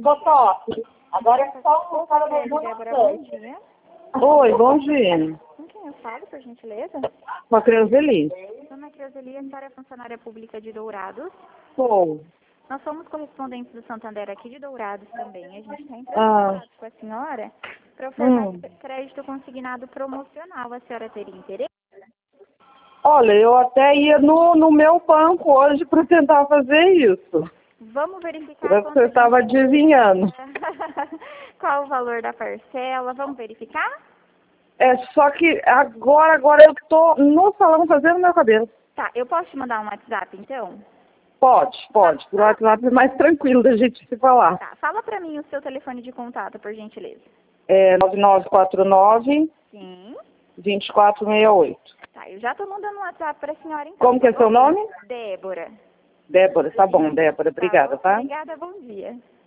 Botox. Agora é só um para o Débora, bom dia. Oi, bom dia. Com quem eu falo, por gentileza? Com a Creuseli. Dona Creuzelia, a senhora é funcionária pública de Dourados. Sou. Nós somos correspondentes do Santander aqui de Dourados também. A gente está entrando Ah. em contato com a senhora para ofertar crédito consignado promocional. A senhora teria interesse? Olha, eu até ia no meu banco hoje para tentar fazer isso. Vamos verificar Você estava adivinhando. qual o valor da parcela. Vamos verificar? É só que agora eu estou no salão fazendo meu cabelo. Tá, eu posso te mandar um WhatsApp, então? Pode. Por WhatsApp é mais tranquilo da gente se falar. Tá, fala pra mim o seu telefone de contato, por gentileza. É 9949 Sim. 2468. Tá, eu já tô mandando um WhatsApp pra senhora, então. Como que é seu nome? Débora. Débora, tá bom, Débora. Obrigada, tá? Obrigada, bom dia.